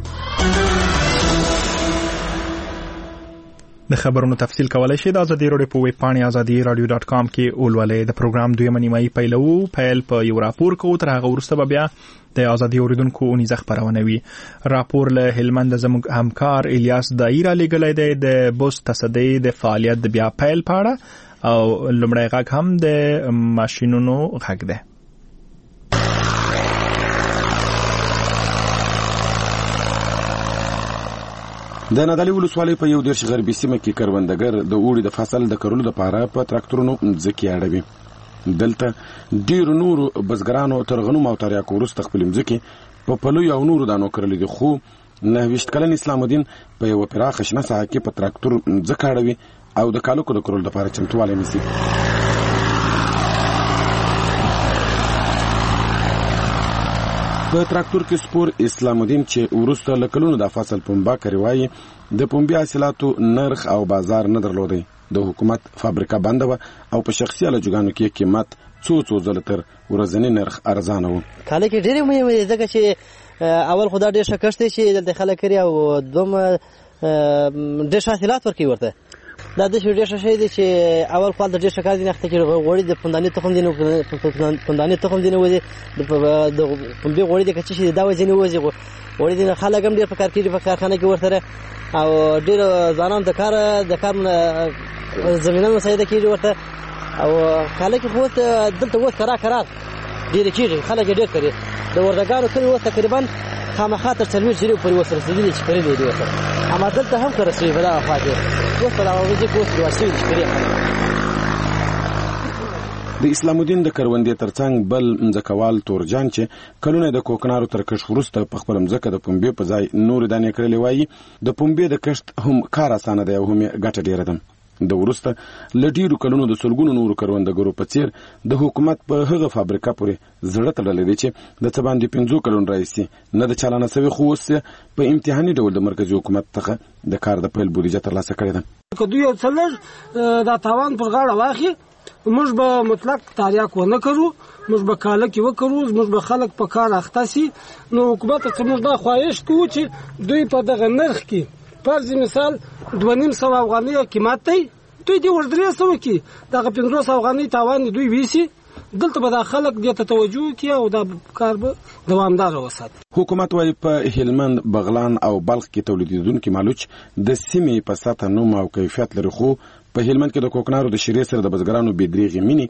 S1: د خبرونو تفصیل کولای شئ د ازادي رادیو په ویب پاڼې ازادي رادیو ډاټ کام کې اولولې. د پروګرام دویمه نیمایي پیلو پیل په یو راپور کوو، تر هغه وروسته به بیا د ازادي اوریدونکو اونیزه خبرونه وي. راپور له هلمند زموږ همکار الیاس دایره لګلې دی د بوس تصدی د فعالیت د بیا پیل پاړه او لمړی غږ هم د ماشینونو غږ دی.
S21: د نادعلي ولسوالۍ په یو دېرش غربي سیمه کې کروندګر د اوړي د فصل د کرلو لپاره په تراکتورونو ځمکې اړوي. دلته ډیرو نورو بزګرانو تر غنمو او تریاکو وروسته خپلې ځمکې په پلو او نورو دانو کرلې دي، خو نهه ویشت کلن اسلام الدین په یوه پراخه شنه ساحه کې په تراکتور ځمکه اړوي او د کالکو د کرلو لپاره چمتووالی نیسي. په تراکتور کې سپور اسلام الدین چې وروسته له کلونو د فصل پنبه کوي وایي د پنبې حاصلاتو نرخ او بازار نه درلودی. د حکومت فابریکه بنده و او په شخصي الجوګانو کې قیمت څو څو ځله تر ورځنی نرخ ارزانه و.
S22: کله کې ډېر مهمه ده ځکه چې اول خدا ډېر شکشته چې د خلک کړی او دوم ډېر حاصلات ورکوي ورته. دا د شې ډېر شې دي چې اول خپل د ډېر شکار دي نه کې غوړي د پنداني تخم دي نو پنداني تخم دي نو د پنبې غوړي د کچې دا وځنی وځي غوړي د خلک هم ډېر په کار کې په کارخانه کې ورته او ډېر ځانان د کار د کار زمينه مساعده کیږي ورته او خلک خو دلته وځ کرا قرار ډېر کیږي خلک ډېر کوي د وردګانو کلی وځ تقریبا خامخاطر تلوي جری پر وسره سدي چې کړی دی وسره اما دلته هم کړی شي بلا فاجعه وسره راوځي کوس واسي چې کړی.
S21: د اسلام الدین د کروندې ترڅنګ بل مځکوال تورجان چې کلونه د کوکنارو تر کښت وروسته په خپل مځکه د پنبې په ځای نور دانې کړلې وایي د پنبې د کښت هم کار اسانه دی او هم ګټه ډیره ده. د وروسته له ډیرو کلونو د سلګونو نورو کروندګرو په څیر د حکومت په هغه فابریکه پورې زړه تړلی دی چې د څه باندې پنځو کلونو راهیسې نه د چالانه سوي، خو اوس په امتحاني ډول د مرکزي حکومت څخه د کار د پیل بودیجه ترلاسه کړې ده.
S23: که دوی یو څه لږ دا تاوان پر غاړه واخلي موږ به مطلق تاریاک ونه کړو، موږ به کالکې وکړو، موږ به خلک په کار اخته سي. نو حکومت ته موږ دا خواهش کوو چې دوی په دغه نرخ کې فرض مثال دوه نیم سوه افغانۍ قیمت دی، دوی دې ور درې سوه کې دغه پنځوس افغانۍ تاوان دوی ویسي. دلته به دا خلک دې ته توجه وکړي او دا کار به دوامداره وساتي.
S21: حکومت وايي په هلمند، بغلان او بلخ کې تولیدونکي مالوچ د سیمې په سطح نوم او کیفیت لري، خو په هلمند کې د کوکنارو د شیرې سره د بزګرانو بې دریغې مینې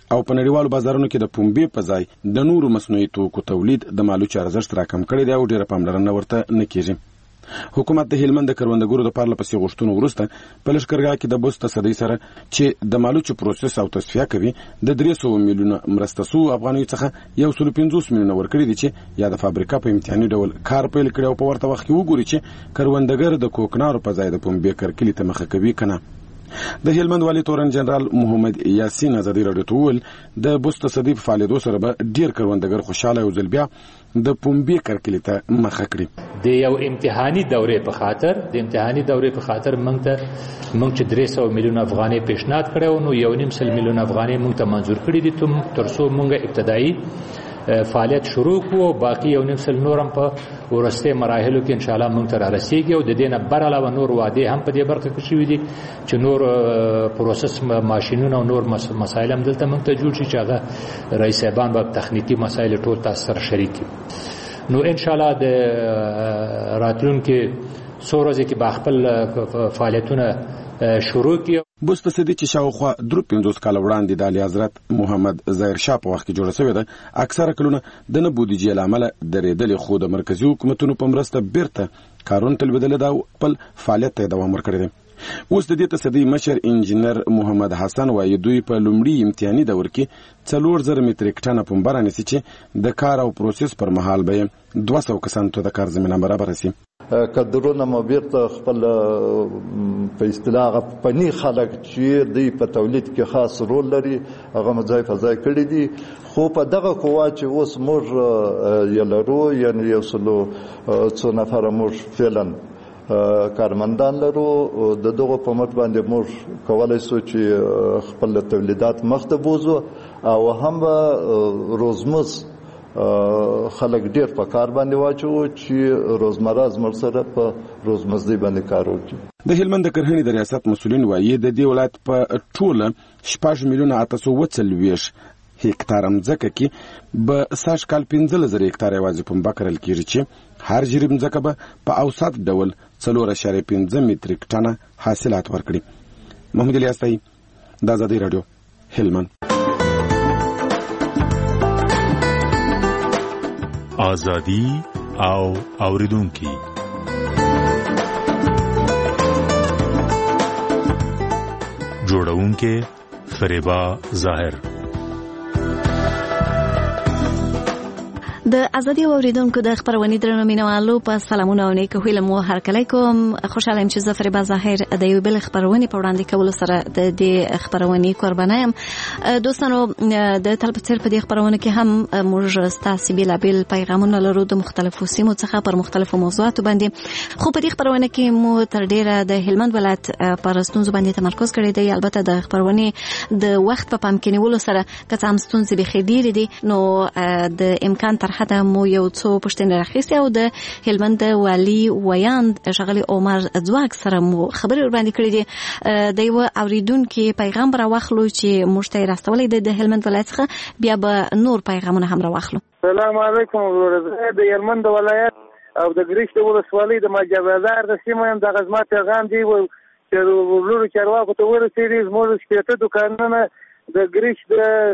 S21: او په نړیوالو بازارونو کې د پنبې په ځای د نورو مصنوعي توکو تولید د مالوچ ارزښت راکم کړی دی او ډېره پاملرنه ورته نه کیږي. حکومت د هلمند د کروندګرو د پارله پسې غوښتنو وروسته په لښکرګاه کې د بوسته صدۍ سره چې د مالوچو پروسس او تصفیه کوي د درې سوه میلیونه مرسته سوو افغانیو څخه یو سل پنځوس میلیونه ورکړي دي چې یا د فابریکا په امتحاني ډول کار پیل کړي او په ورته وخت کې وګوري چې کروندګر د کوکنارو په ځای د پنبې کرکلې ته مخه کوي که نه. د هلمند والي تورن جنرال محمد یاسین ازادي راډیو ته وویل د بوسته صدۍ په فعالېدو سره به ډېر کروندګر خوشحاله او ځل بیا د پنبې کرکلې ته مخه کړي.
S2: د یو امتحاني دورې په خاطر د امتحاني دورې په خاطر موږ ته موږ چې درې سوه میلیونه افغانۍ پیشنهاد کړی نو یو نیم سل میلیونه افغانۍ موږ ته منظور کړي دي تر څو موږ ابتدایي فعالیت شروع کړو او باقي یو نیم سل نور هم په وروستي مراحلو کې انشاءالله موږ ته رارسېږي او د دې نه بر علاوه نور وعدې هم په دې برخه کې شوي دي چې نور پروسس ماشینونه او نور مسایل هم دلته موږ ته جوړ شي چې هغه رئیس صاحبان به تخنیکي مسایل ټول تاسو سره شریک کړي. نو انشاءالله د راتلونکي څو ورځې کې به خپل فعالیتونه شروع کړي.
S21: بوسته صدۍ چې شاوخوا درې پنځوس کاله وړاندې د اعلی حضرت محمد ظاهر شاه په وخت کې جوړه شوې ده اکثره کلونه د نه بودیجې له امله درېدلې، خو د مرکزي حکومتونو په مرسته بیرته کارونه تلویدلې ده او خپل فعالیت ته دوام ورکړی دی. اوس د دې تصدۍ مشر انجینر محمد حسن وایي دوی په لومړي امتحاني دور کې څلور زره متریک ټنه پنبه رانیسي چې د کار او پروسس پر مهال به یې دوه سوه کسانو ته د کار زمینه برابره سي.
S5: کدرونه مو بیرته خپل په اصطلاح پنی خلک چې دوی په تولید کې خاص رول لري هغه مځای په ځای کړي دي، خو په دغه قوا چې اوس موږ یې لرو یعنې یو سلو څو نفره موږ فعلا کارمندان لرو د دغه په مټ باندې موږ کولی شو چې خپل تولیدات مخته بوځو او هم به روزمز خلک ډیر په کار باندې واچو چې روزمره زموږ سره په روزمزدۍ باندې کار وکړي.
S21: د هلمند د کرهنې د ریاست مسؤلین وایي د دې ولایت په ټوله شپږ میلیونه اته سوه اووه څلوېښت هکتاره مځکه کې به سږ کال پنځلس زره هکتاره یوازې پنبه کرل کېږي چې هر جریب مځکه به په اوسط ډول څلور اعشاریه پنځه متریک ټنه حاصلات ورکړي. محمود الیاسی، د ازادۍ راډیو، هلمند.
S6: آزادی او اوریدونکي جوړونکي فریبا ظاهر.
S24: د ازادي اوریدونکو د خبرونې درنو مینوالو په سلامونه او نیکه هیله مو هرکلی کوم. خوشاله یم چې زه فریبا ظاهر د یو بل خبرونې په وړاندې کولو سره د دې خبرونې قربانه یم. دوستانو د تل په څیر په دې خبرونه کې هم موږ ستاسو بیلابیل پیغامونه لرو د مختلفو سیمو څخه پر مختلفو موضوعاتو باندې، خو په دې خبرونه کې مو تر ډیره د هلمند ولایت پر ستونزو باندې تمرکز کړی دی. البته د خبرونې د وخت په پام کې نیولو سره که څه هم ستونزې بیخي ډیرې دي نو د امکان تر حده مو یو څو پوښتنې راخیستې او د هلمند والي ویاند ښاغلي عمر ځواک سره مو خبرې ورباندې کړې دي. د یوه اورېدونکي پیغام به راواخلو چې موږ ته یې راستولی دی د هلمند ولایت څخه، بیا به نور پیغامونه هم راواخلو.
S25: سلام علیکم ورور، د هلمند ولایت او د ګریش د ولسوالۍ د ماجا بازار د سیمه یم. دغه زما پیغام دی چې لورو چارواکو ته ورسېږي زموږ شپېته دوکانونه د ګریش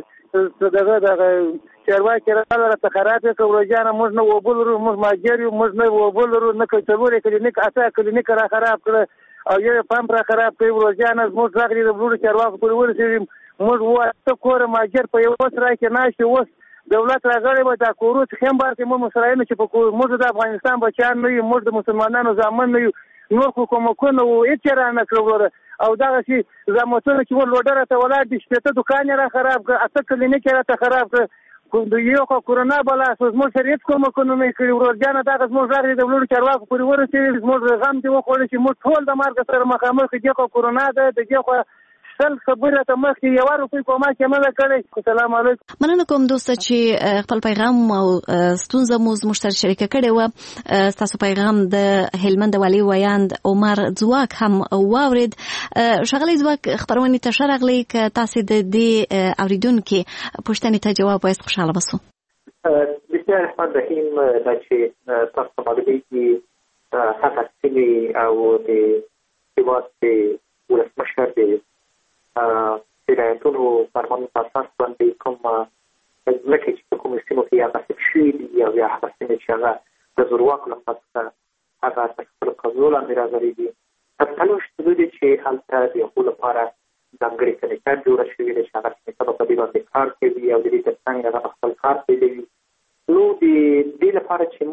S25: د دغه دغه چارواکي راته خراب یې کړه ورجانه موږ نه اوبه لرو، موږ ماجر یو، موږ نه اوبه لرو، نه څلور یې کلینیک اته کلینیک را خراب کړه او یو پمپ را خراب کړی ورجانه زموږ غږ دې د لورو چارواکو پورې ورسېږي. موږ واته کوره ماجر په یو سره کې ناشته اوس دولت راغلی به دا کورو څخه هم بارکې موږ مسرایانو چې په کور موږ د افغانستان بچیان نه یو، موږ د مسلمانانو زامن نه یو، نور خو کومکونه و هېڅ را نه کړل او دغسې زامتونه چې ور لوډره ته ولاړ دي شپېته دوکان یې را خراب کړه، اته کلینیک یې راته خراب کړه. یو خو کورونا بلا زموږ سره هېڅ کومکونه نه یې کړي. ورورجانه دغه زموږ غږ دی د لوړو چارواکو پورې ورسېږي، زموږ غم دې وخوړی چې موږ ټول د مرګ سره مخامخ دي. خو کورونا ده د دې خو سل خبره ته مخکې یوه روپۍ کومک یې نه ده کړی. سلام علیکم.
S24: مننه کوم دوسته چې خپل پیغام او ستونزه مو زموږ سره شریکه کړې وه. ستاسو پیغام د هلمند والي ویاند عمر ځواک هم واورېد. ښاغلی ځواک، خپرونې ته ښه راغلی. که تاسې د دې اورېدونکي پوښتنې ته جواب وایاست خوشحاله به سو.
S26: بسیار رحمان رحیم. دا چې تاسو ته معلومېږي هغه سیمې او د هېواد د ولسمشر د چې د حکومتونو فرمانونو په اساس باندې کوم ځمکې چې په کومو سیمو کې هغه غصب شوي دي او یا هغه سیمې چې هغه د زورواکو لخوا څخه هغه تر خپلو قبضو لاندې راغلي دي. تر څلور شتلو دي چې هلته د هغو لپاره ځانګړې کمیټه جوړه شوې ده چې هغه کمیټه به په دې باندې کار کوي او د دې تر څنګ هغه به خپل کار پیلوي. نو د دې لپاره چې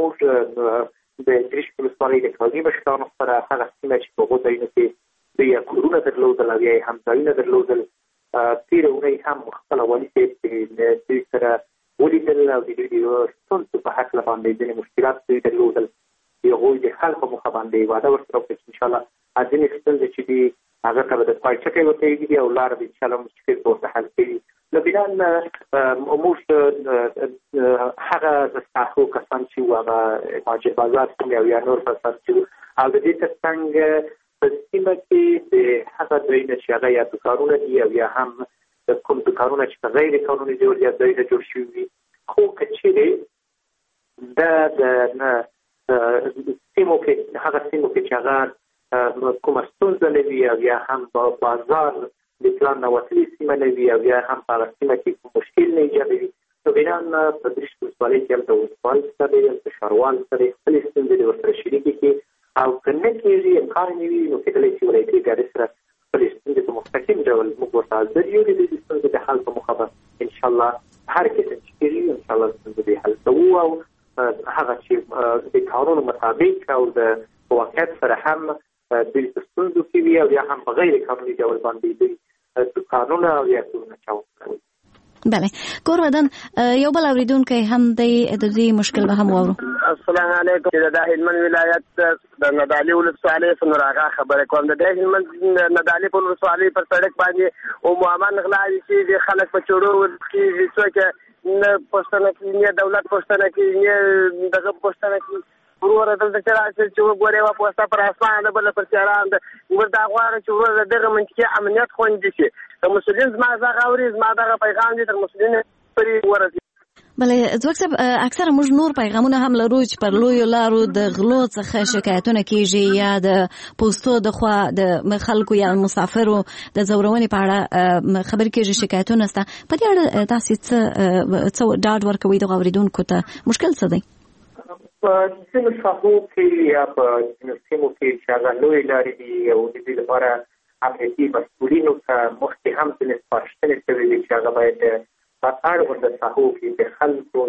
S26: موږ د دریشک ولسوالۍ د قاضي مشرانو سره هغه سیمه چې په هغو ځایونو کې دوی کورونه درلودل او یا یې هم ځایونه درلودل، تېره اونۍ هم خپله والي صاحب د دوی سره ولیدل او د دوی د ستونزو په هکله باندې ځینې مشکلات دوی درلودل. د هغوی د حل په موخه باندې وعده ورسره وکړه چې انشاءالله ځینې ستونزې چې دي هغه ته به د پای ټکی ورته ایږدي او لاره به انشاءالله مشکل به ورته حل کوي. نو بنا موږ هغه د ساحو کسان چې وو هغه مهاجر بازار او یا نور کسان چې وو او د دې تر څنګ په سیمه کې د هغه ځایونه چې هغه یا دوکانونه دي او یا هم کوم دوکانونه چې په غیر قانوني ډول یا ځایونه جوړ شوي وي، خو که چیرې دا د سیمو کې هغه سیمو کې چې هغه کومه ستونزه نه وي او یا هم بازار د پلان نه وتلې سیمه نه وي او یا هم په هغه سیمه کې کوم مشکل نه ایجادوي، نو بنا په دریشک ولسوالۍ کې هلته ولسوال سره هلته ښاروال سره خپلې ستونزې دې ورسره شریکې کړي او که نه کېږي امکان نه وي نو کېدلی شي ولایتي ادارې سره خپلې ستونزې په مستقیم ډول موږ ورته حاضر یو. د دې ستونزې د حل په موخه به انشاءالله هر قسم چې کېږي انشاءالله ستونزې به حل کوو او هغه چې د قانون مطابق او د واقعیت سره هم دوی په ستونزو کې وي او یا هم په غیر قانوني ډول باندې دوی قانونه او یا کورونه چاود کوي.
S24: بله کور ودان یو بل اوریدونکی هم دی د دې مشکل به هم واورو.
S3: السلام علیکم. د هلمند ولایت د نادعلي ولسوالۍ څخه راغله خبره کوم. د هلمند نادعلي په ولسوالۍ پر سړک باندې او معامل غلا چې خلک په چورو کې څوک نه پښتنه کې نه دولت پښتنه کې نه دغه پښتنه کې ورور دلته چې راځي چې وګوري وا پوسټه پر اسمان د بل پر چاران د وردا غواړي چې ورور دغه منځ امنیت خوندي شي. د مسولین زما زغه اوري زما دغه پیغام دي تر مسولین پرې ورسي.
S24: بله ځوک صاحب اکثره موږ نور پیغامونه هم لرو چې پر لوی لارو د غلو څخه شکایتونه کیږي یا د پوسټو د خوا د خلکو یا مسافرو د زورونې په اړه خبر کیږي شکایتونه ستا په دې اړه تاسو څه څه ډاډ ورکوي د اوریدونکو ته مشکل څه دی؟
S26: په ځینو ساحو کې یا په ځینو سیمو کې چې هغه لوی لارې دي او د دې لپاره امنیتي مسؤلینو ته مخکې هم ځینې سپارښتنې شوې دي چې هغه باید په اړونده ساحو کې د خلکو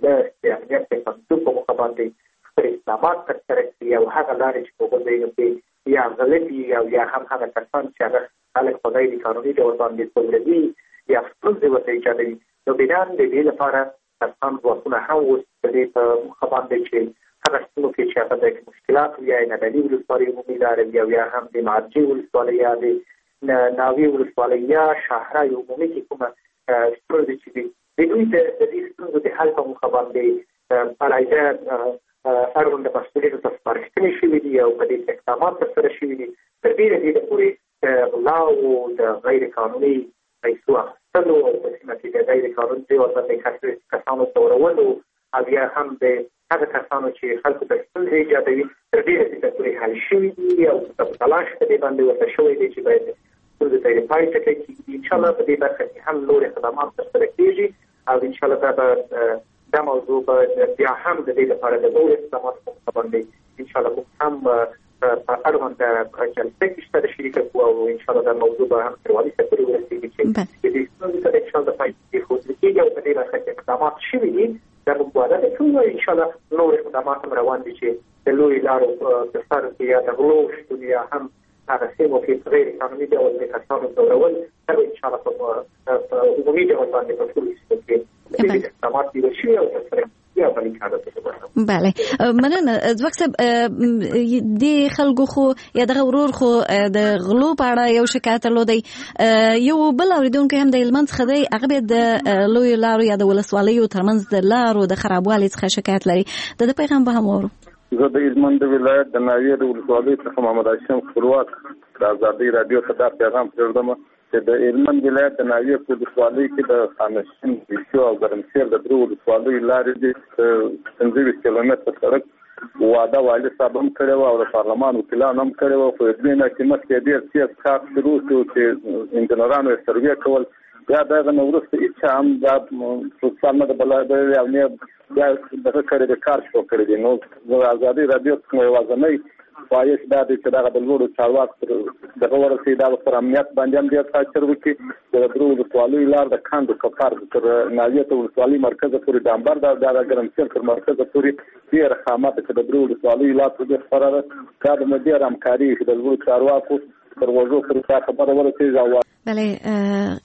S26: د امنیت د کمزورۍ په موخه باندې خپل اقدامات ترسره کړي او هغه لارې چې په هغو ځایونو کې یا غلط دي او یا هم هغه کسان چې هغه خلک په غیر قانوني ډول باندې ځوروي یا ستونزې ورته ایجادوي، نو بنا د دې لپاره کسان ځواکونه هم اوس په دې په موخه باندې چې هغه سیمو کې چې هغه د مشکلات یا نادعلي ولسوالۍ عمومي لارې وي او یا هم د مارجې ولسوالۍ یا د ناوې ولسوالۍ یا شاهرای عمومي کې کومه ستونزې چې دي د دوی د دې ستونزو د حل په موخه باندې علاحده اړونده مسؤلینو ته سپارښتنې شوي دي او په دې اقدامات ترسره شوي دي تر ډېره حده پورې د غلا او د غیر قانوني پیسو اخیستلو او په سیمه کې د غیر قانوني ډول باندې کسانو ځورولو او یا هم د هغه کسانو چې خلکو ته ستونزې ایجادوي تر ډېره حده پورې حل شوي دي او په تلاش په دې باندې ورته شوی دی چې باید ستونزې ته یې پای ټکی کېږي. انشاءالله په دې برخه کې هم نور اقدامات ترسره کېږي او انشاءالله دا به دا موضوع به بیا هم د دې لپاره د نور اقدامات په موخه باندې انشاءالله موږ هم په اړونده جلسه کې شته شریکه کوو او انشاءالله دا موضوع به هم تر والي صاحب پورې ورسېږي چې د دې ستونزې ته انشاءالله پای کېښودل کېږي او په دې برخه کې اقدامات شوي دي. دا موږ وعده ده کوو انشاءالله نور اقدامات هم روان دي چې د لویو لارو په سر کې یا د غلو شتون یا هم هغه سیمو کې غیر قانوني ډول د کسانو ځورول دا به انشاءالله په عمومي ډول باندې په ټولو سیمو کې د دې اقدامات نیول شوي او ترسره
S24: بله مننه. ځواک صاحب د خلکو خو یا دغه ورور خو د غلو په اړه یو شکایت درلودی، یو بل اوریدونکی هم د هلمند څخه دی، هغه به د لویو لارو یا د ولسوالیو ترمنځ د لارو د خرابوالي څخه شکایت لري. د ده پیغام به هم واورو.
S7: زه د هلمند ولایت د ناوې د ولسوالۍ څخه محمد هاشم خپلواک د ازادۍ راډیو ته دا پیغام پرېږدم چې د هلمند ولایت د ناوې په ولسوالۍ کې د خانشین بیشو او ګرمسیر د درو ولسوالیو لارې دي پنځه ویشت کیلومتره سړک وعده والي صاحب هم کړی وه او د پارلمان وکیلان هم کړی وه. خو دوی نه چې مخکې ډېر تېز کار شروع شو چې انجنیرانو یې سروې کول یا دغه نو ورسته هیڅ هم دا پروتسان نه بلای او نه یا دغه کړي د کار شو کړی دی. نو ازادي رادیو کومه وازنۍ فایش دا د چې دغه د لوړو چارواکو دغه ورسې دا پر امنیت باندې هم ډېر تاثیر وکړي. د درو د سوالي لار د کاندو کفار تر ناویته ولسوالۍ مرکز پورې د انبار د ګرمسیر تر مرکز پورې ډېر خامات کې د درو د سوالي لار په دې خبره دا د ډېر همکاري د لوړو چارواکو پر وژو پر خبره ورسې ځاو.
S24: بله